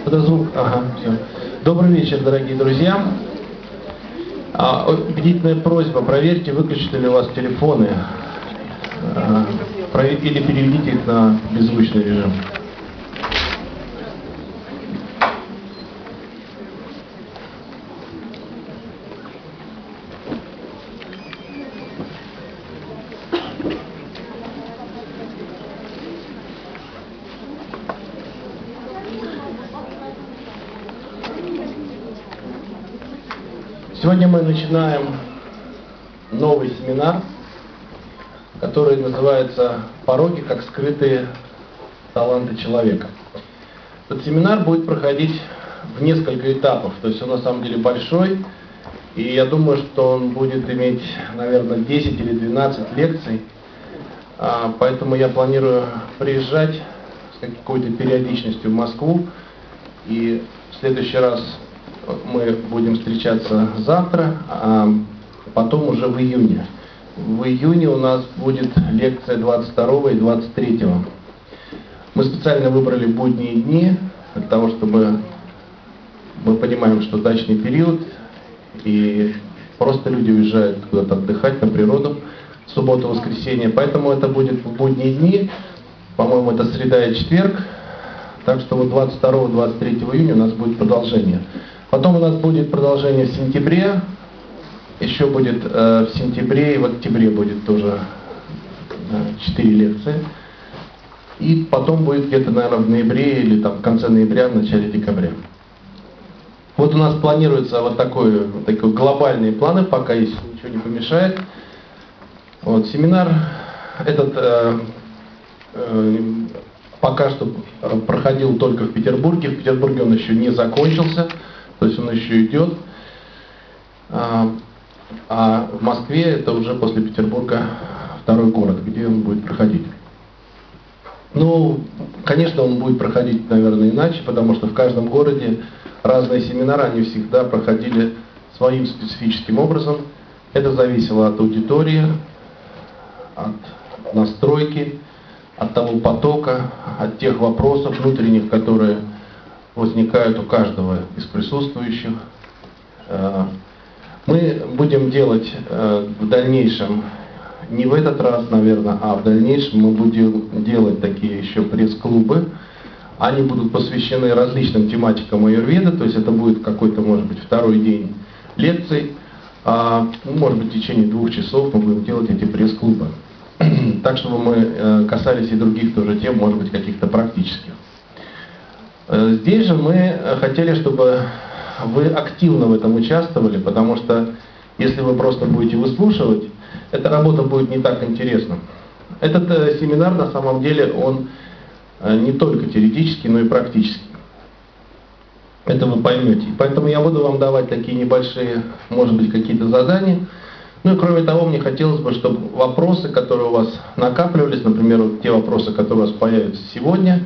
Фотозвук, ага, все. Добрый вечер, дорогие друзья. Бдительная просьба, проверьте, выключены ли у вас телефоны, или переведите их на беззвучный режим. Сегодня мы начинаем новый семинар, который называется «Пороки как скрытые таланты человека». Этот семинар будет проходить в несколько этапов, то есть он на самом деле большой, и я думаю, что он будет иметь, наверное, 10 или 12 лекций, поэтому я планирую приезжать с какой-то периодичностью в Москву, и в следующий раз мы будем встречаться завтра, а потом уже в июне. В июне у нас будет лекция 22 и 23. Мы специально выбрали будние дни, для того, чтобы мы понимаем, что дачный период, и просто люди уезжают куда-то отдыхать на природу в субботу, воскресенье. Поэтому это будет в будние дни, по-моему, это среда и четверг. Так что вот 22-23 июня у нас будет продолжение. Потом у нас будет продолжение в сентябре, еще будет в сентябре и в октябре будет тоже 4 лекции. И потом будет где-то, наверное, в ноябре или там в конце ноября, в начале декабря. Вот у нас планируется вот такой глобальные планы, пока если ничего не помешает. Вот, семинар этот пока что проходил только в Петербурге. В Петербурге он еще не закончился. То есть он еще идет, а в Москве это уже после Петербурга второй город, где он будет проходить. Ну, конечно, он будет проходить, наверное, иначе, потому что в каждом городе разные семинары, они всегда проходили своим специфическим образом. Это зависело от аудитории, от настройки, от того потока, от тех вопросов внутренних, которые возникают у каждого из присутствующих. Мы будем делать в дальнейшем, не в этот раз, наверное, а в дальнейшем мы будем делать такие еще пресс-клубы. Они будут посвящены различным тематикам аюрведы, то есть это будет какой-то, может быть, второй день лекций. Может быть, в течение 2 часов мы будем делать эти пресс-клубы. Так, чтобы мы касались и других тоже тем, может быть, каких-то практических. Здесь же мы хотели, чтобы вы активно в этом участвовали, потому что если вы просто будете выслушивать, эта работа будет не так интересна. Этот семинар на самом деле он не только теоретический, но и практический. Это вы поймете. Поэтому я буду вам давать такие небольшие, может быть, какие-то задания. Ну и кроме того, мне хотелось бы, чтобы вопросы, которые у вас накапливались, например, вот те вопросы, которые у вас появятся сегодня,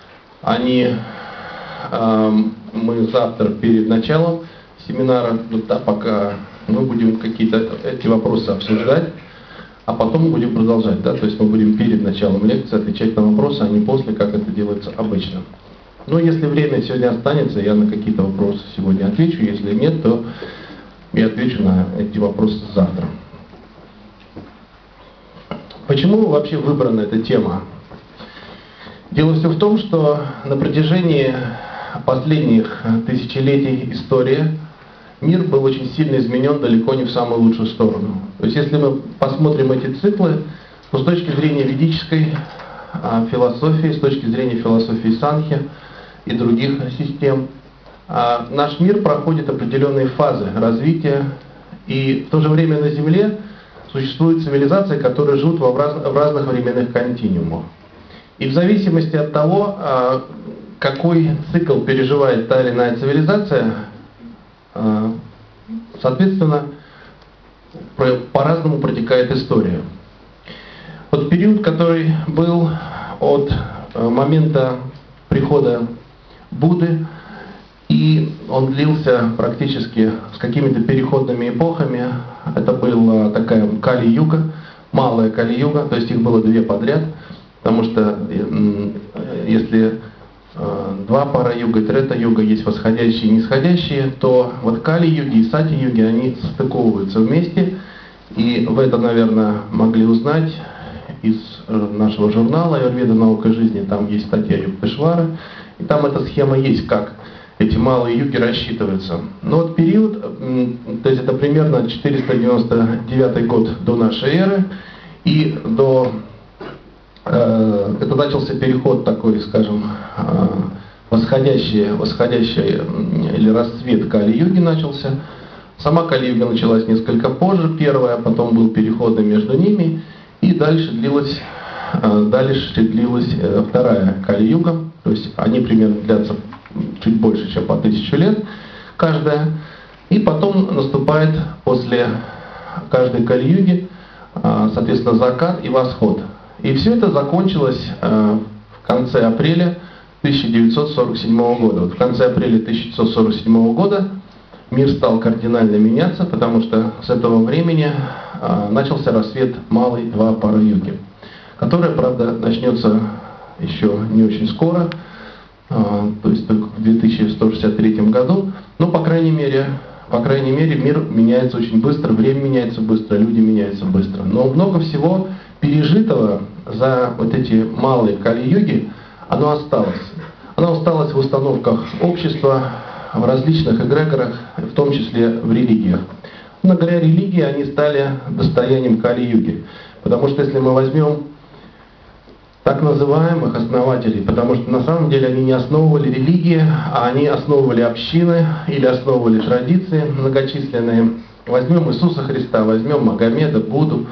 мы завтра перед началом семинара, пока мы будем какие-то эти вопросы обсуждать, а потом будем продолжать. То есть мы будем перед началом лекции отвечать на вопросы, а не после, как это делается обычно. Но если время сегодня останется, я на какие-то вопросы сегодня отвечу. Если нет, то я отвечу на эти вопросы завтра. Почему вообще выбрана эта тема? Дело все в том, что на протяжении последних тысячелетий истории мир был очень сильно изменен далеко не в самую лучшую сторону. То есть если мы посмотрим эти циклы, то с точки зрения ведической философии, с точки зрения философии Санхи и других систем, наш мир проходит определенные фазы развития, и в то же время на Земле существуют цивилизации, которые живут в разных временных континуумах. И в зависимости от того, какой цикл переживает та или иная цивилизация, соответственно, по-разному протекает история. Вот период, который был от момента прихода Будды, и он длился практически с какими-то переходными эпохами. Это была такая Кали-юга, малая Кали-юга, то есть их было 2 подряд, потому что если Двапара-юга, трета-юга, есть восходящие и нисходящие, то вот Кали-юги и Сати-юги, они состыковываются вместе. И вы это, наверное, могли узнать из нашего журнала «Аюрведа. Наука жизни». Там есть статья Юктешвары. И там эта схема есть, как эти малые юги рассчитываются. Но вот период, то есть это примерно 499 год до нашей эры, и это начался переход такой, скажем, восходящий или расцвет Кали-юги начался. Сама Кали-юга началась несколько позже, первая, потом был переходы между ними, и дальше длилась вторая Кали-юга, то есть они примерно длятся чуть больше, чем по 1000 лет каждая, и потом наступает после каждой Кали-юги, соответственно, закат и восход. И все это закончилось в конце апреля 1947 года. Вот в конце апреля 1947 года мир стал кардинально меняться, потому что с этого времени начался рассвет малой Двапара-юги, которая, правда, начнется еще не очень скоро, то есть только в 2163 году, но, по крайней мере, мир меняется очень быстро, время меняется быстро, люди меняются быстро. Но много всего пережитого за вот эти малые Кали-юги, оно осталось. Оно осталось в установках общества, в различных эгрегорах, в том числе в религиях. Но говоря, религии, они стали достоянием Кали-юги. Потому что если мы возьмем так называемых основателей, потому что на самом деле они не основывали религии, а они основывали общины или основывали традиции многочисленные. Возьмем Иисуса Христа, возьмем Магомеда, Будду,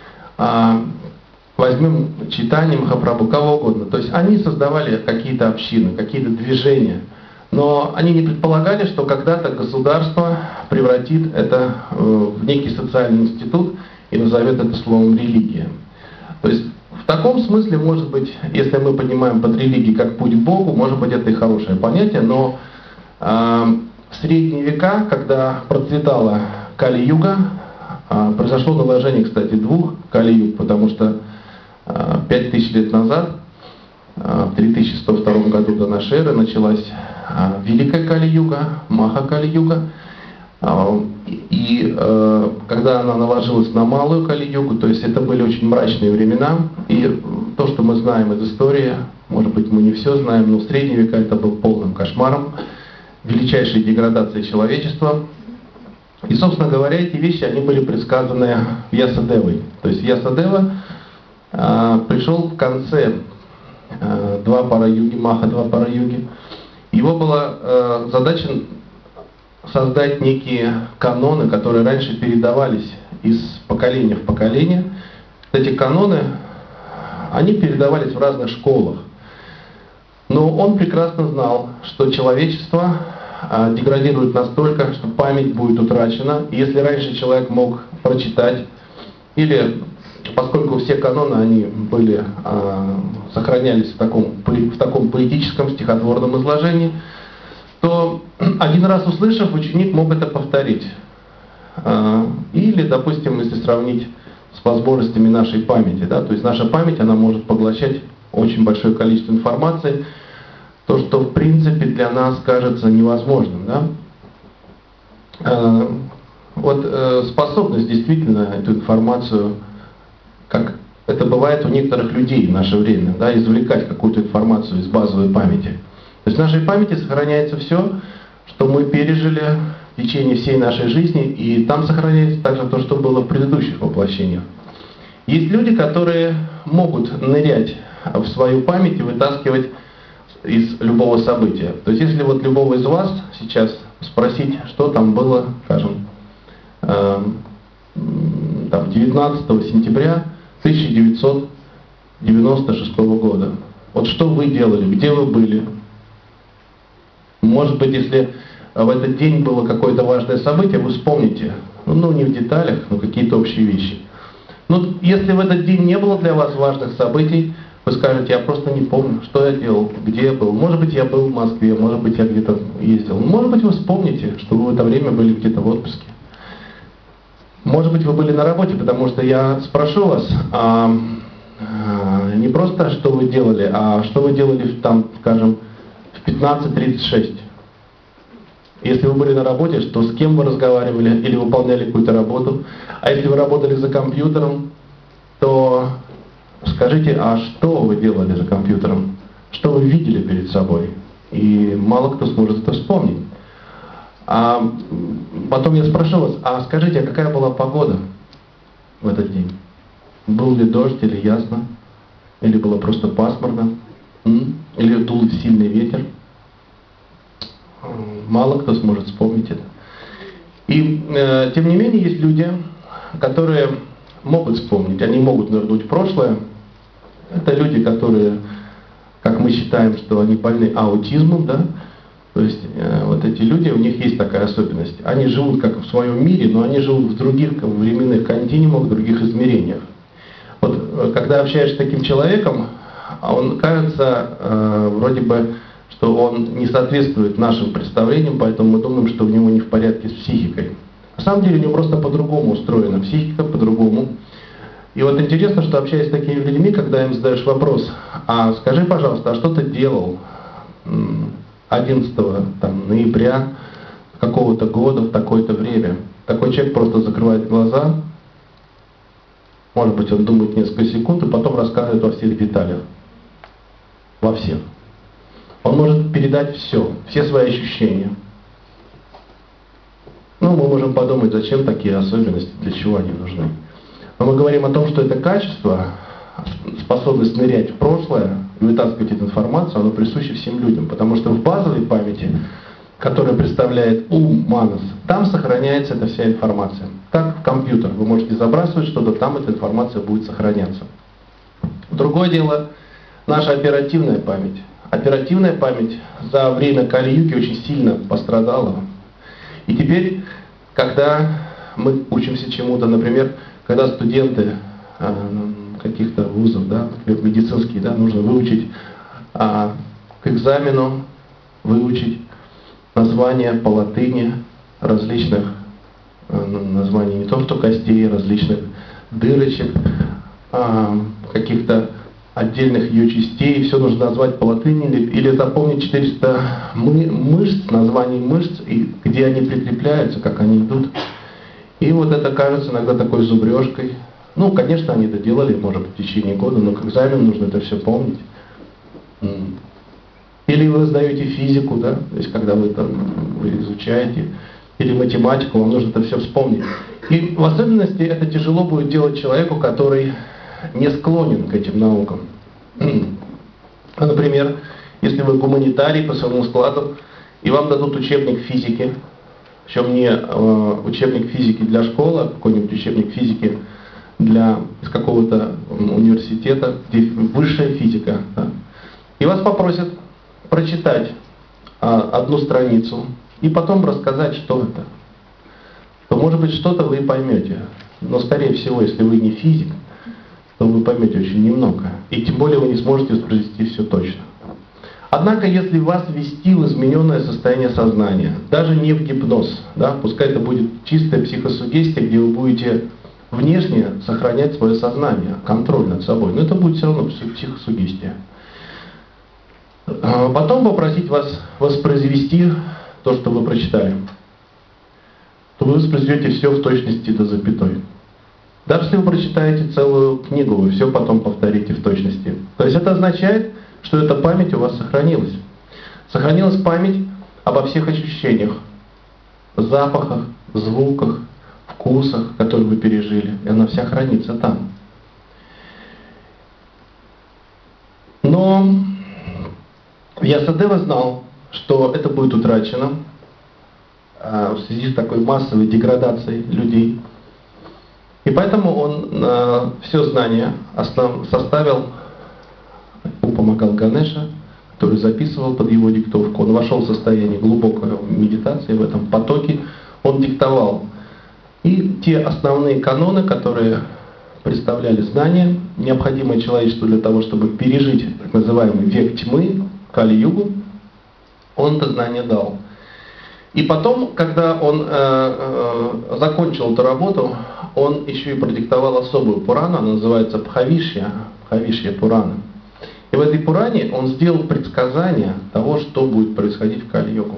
возьмем Чайтанью Махапрабху, кого угодно. То есть они создавали какие-то общины, какие-то движения. Но они не предполагали, что когда-то государство превратит это в некий социальный институт и назовет это словом религия. То есть в таком смысле, может быть, если мы понимаем под религией как путь к Богу, может быть, это и хорошее понятие, но в средние века, когда процветала Кали-юга, произошло наложение, кстати, двух Кали-юг, потому что 5000 лет назад, в 3102 году до нашей эры, началась Великая Кали-юга, Маха-Кали-юга. И когда она наложилась на Малую Кали-югу, то есть это были очень мрачные времена. И то, что мы знаем из истории, может быть, мы не все знаем, но в средние века это был полным кошмаром, величайшей деградацией человечества. И, собственно говоря, эти вещи, они были предсказаны Вьясадевой. То есть Вьясадева пришел в конце Двапара-юги, Маха-Двапара-юги. Его была задача создать некие каноны, которые раньше передавались из поколения в поколение. Эти каноны, они передавались в разных школах. Но он прекрасно знал, что человечество деградирует настолько, что память будет утрачена. И если раньше человек мог прочитать, или поскольку все каноны, они были, сохранялись в таком поэтическом, стихотворном изложении, то один раз услышав, ученик мог это повторить. Или, допустим, если сравнить с возможностями нашей памяти, да, то есть наша память, она может поглощать очень большое количество информации, то, что в принципе для нас кажется невозможным. Да? Вот способность действительно эту информацию, как это бывает у некоторых людей в наше время, да, извлекать какую-то информацию из базовой памяти. То есть в нашей памяти сохраняется все, что мы пережили в течение всей нашей жизни, и там сохраняется также то, что было в предыдущих воплощениях. Есть люди, которые могут нырять в свою память и вытаскивать из любого события. То есть если вот любого из вас сейчас спросить, что там было, скажем, 19 сентября 1996 года. Вот что вы делали, где вы были? Может быть, если в этот день было какое-то важное событие, вы вспомните, ну не в деталях, но какие-то общие вещи. Но если в этот день не было для вас важных событий, вы скажете, я просто не помню, что я делал, где я был. Может быть, я был в Москве, может быть, я где-то ездил. Может быть, вы вспомните, что вы в это время были где-то в отпуске. Может быть, вы были на работе, потому что я спрошу вас, не просто, что вы делали, а что вы делали там, скажем, в 15:36. Если вы были на работе, то с кем вы разговаривали или выполняли какую-то работу. А если вы работали за компьютером, то скажите, а что вы делали за компьютером? Что вы видели перед собой? И мало кто сможет это вспомнить. А потом я спрошу вас, а скажите, а какая была погода в этот день? Был ли дождь или ясно? Или было просто пасмурно? Или дул сильный ветер? Мало кто сможет вспомнить это. И тем не менее есть люди, которые могут вспомнить, они могут нырнуть в прошлое. Это люди, которые, как мы считаем, что они больны аутизмом, да? То есть вот эти люди, у них есть такая особенность. Они живут как в своем мире, но они живут в других временных континуумах, в других измерениях. Вот когда общаешься с таким человеком, он кажется вроде бы, что он не соответствует нашим представлениям, поэтому мы думаем, что у него не в порядке с психикой. На самом деле у него просто по-другому устроена психика, по-другому. И вот интересно, что общаясь с такими людьми, когда им задаешь вопрос, а скажи, пожалуйста, а что ты делал 11 ноября какого-то года в такое-то время? Такой человек просто закрывает глаза, может быть, он думает несколько секунд и потом рассказывает во всех деталях. Во всех. Он может передать все свои ощущения. Ну, мы можем подумать, зачем такие особенности, для чего они нужны. Но мы говорим о том, что это качество, способность нырять в прошлое и вытаскивать эту информацию, оно присуще всем людям. Потому что в базовой памяти, которая представляет ум, манас, там сохраняется эта вся информация. Как в компьютер. Вы можете забрасывать что-то, там эта информация будет сохраняться. Другое дело, наша оперативная память. Оперативная память за время Кали-юги очень сильно пострадала. И теперь, когда мы учимся чему-то, например, когда студенты каких-то вузов, да, например, медицинские, да, нужно выучить к экзамену, выучить названия по латыни различных названий, не то что костей, различных дырочек, каких-то отдельных ее частей, все нужно назвать по латыни или запомнить 400 мышц, названий мышц, и где они прикрепляются, как они идут. И вот это кажется иногда такой зубрежкой. Ну, конечно, они это делали, может быть, в течение года, но к экзамену нужно это все помнить. Или вы сдаете физику, да, то есть когда вы изучаете, или математику, вам нужно это все вспомнить. И в особенности это тяжело будет делать человеку, который не склонен к этим наукам. Например, если вы гуманитарий по своему складу, и вам дадут учебник физики, причем не учебник физики для школы, а какой-нибудь учебник физики из какого-то университета, где высшая физика, да, и вас попросят прочитать одну страницу и потом рассказать, что это, то, может быть, что-то вы и поймете. Но, скорее всего, если вы не физик, то вы поймете очень немного. И тем более вы не сможете воспроизвести все точно. Однако, если вас ввести в измененное состояние сознания, даже не в гипноз, да, пускай это будет чистая психосуггестия, где вы будете внешне сохранять свое сознание, контроль над собой, но это будет все равно психосуггестия. Потом попросить вас воспроизвести то, что вы прочитали, то вы воспроизведете все в точности до запятой. Даже если вы прочитаете целую книгу, вы все потом повторите в точности. То есть это означает, что эта память у вас сохранилась. Сохранилась память обо всех ощущениях, запахах, звуках, вкусах, которые вы пережили. И она вся хранится там. Но Вьясадева знал, что это будет утрачено в связи с такой массовой деградацией людей. И поэтому он все знания составил, ему помогал Ганеша, который записывал под его диктовку. Он вошел в состояние глубокой медитации в этом потоке, он диктовал. И те основные каноны, которые представляли знания, необходимые человечеству для того, чтобы пережить так называемый век тьмы, Кали-югу, он это знание дал. И потом, когда он закончил эту работу, он еще и продиктовал особую Пурану, она называется Бхавишья Пурана. И в этой Пуране он сделал предсказание того, что будет происходить в Кали-югу.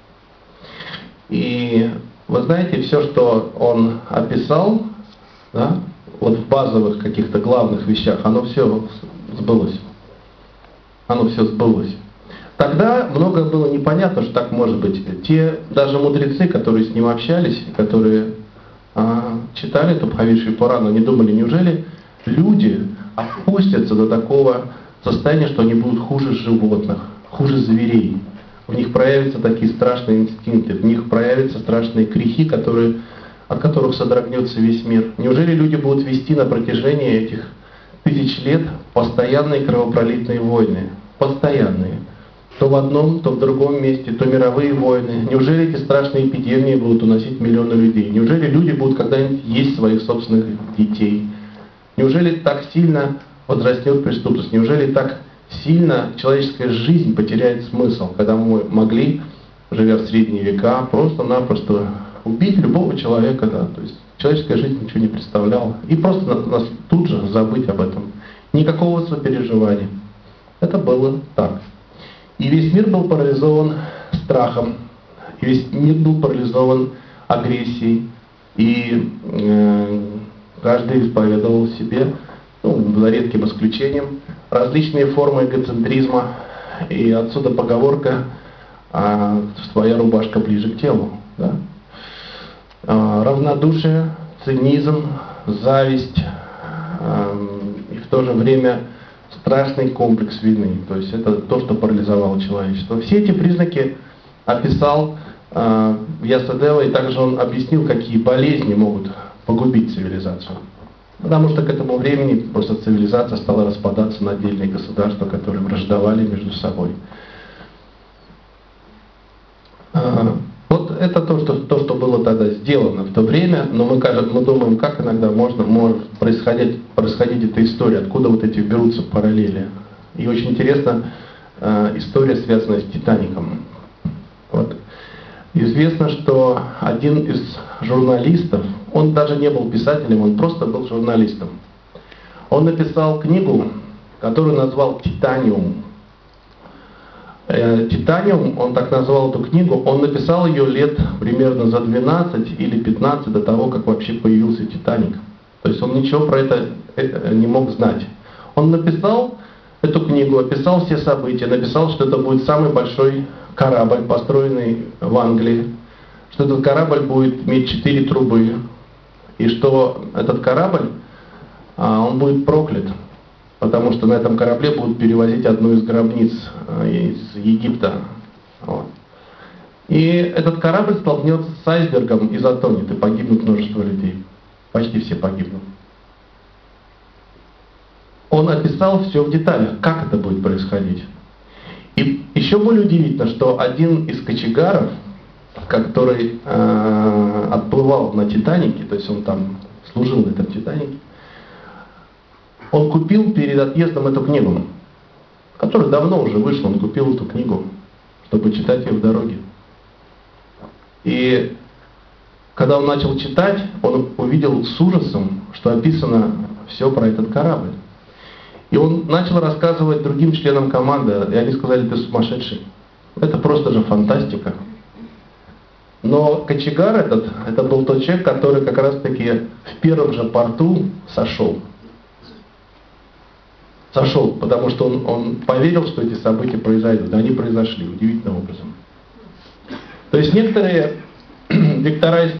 И вы знаете, все, что он описал, да, вот в базовых каких-то главных вещах, оно все сбылось. Оно все сбылось. Тогда многое было непонятно, что так может быть. Те даже мудрецы, которые с ним общались, которые читали эту Бхавишью Пурану, они думали, неужели люди опустятся до такого состояния, что они будут хуже животных, хуже зверей. В них проявятся такие страшные инстинкты, в них проявятся страшные грехи, от которых содрогнется весь мир. Неужели люди будут вести на протяжении этих тысяч лет постоянные кровопролитные войны? Постоянные. То в одном, то в другом месте, то мировые войны. Неужели эти страшные эпидемии будут уносить миллионы людей? Неужели люди будут когда-нибудь есть своих собственных детей? Неужели так сильно возрастет преступность? Неужели так сильно человеческая жизнь потеряет смысл, когда мы могли, живя в средние века, просто-напросто убить любого человека, да, то есть человеческая жизнь ничего не представляла. И просто нас тут же забыть об этом. Никакого сопереживания. Это было так. И весь мир был парализован страхом, и весь мир был парализован агрессией, и каждый исповедовал себе, за редким исключением, различные формы эгоцентризма, и отсюда поговорка «своя рубашка ближе к телу». Да? Равнодушие, цинизм, зависть и в то же время страшный комплекс вины. То есть это то, что парализовало человечество. Все эти признаки описал Вьясадева, и также он объяснил, какие болезни могут погубить цивилизацию. Потому что к этому времени просто цивилизация стала распадаться на отдельные государства, которые враждовали между собой. Вот это то, что было тогда сделано в то время, но мы думаем, как иногда может происходить эта история, откуда вот эти берутся параллели. И очень интересна история, связанная с «Титаником». Вот. Известно, что один из журналистов, он даже не был писателем, он просто был журналистом. Он написал книгу, которую назвал «Титаниум». «Титаниум», он так назвал эту книгу, он написал ее лет примерно за 12 или 15 до того, как вообще появился «Титаник». То есть он ничего про это не мог знать. Он написал эту книгу, описал все события, написал, что это будет самый большой корабль, построенный в Англии, что этот корабль будет иметь 4 трубы, и что этот корабль, он будет проклят, потому что на этом корабле будут перевозить одну из гробниц из Египта. Вот. И этот корабль столкнется с айсбергом и затонет, и погибнут множество людей. Почти все погибнут. Он описал все в деталях, как это будет происходить. И еще более удивительно, что один из кочегаров, который отплывал на «Титанике», то есть он там служил на этом «Титанике», он купил перед отъездом эту книгу, которая давно уже вышла, он купил эту книгу, чтобы читать ее в дороге. И когда он начал читать, он увидел с ужасом, что описано все про этот корабль. И он начал рассказывать другим членам команды, и они сказали: ты сумасшедший. Это просто же фантастика. Но кочегар это был тот человек, который как раз таки в первом же порту сошел. Сошел, потому что он поверил, что эти события произойдут. Да, они произошли удивительным образом. То есть некоторые вектора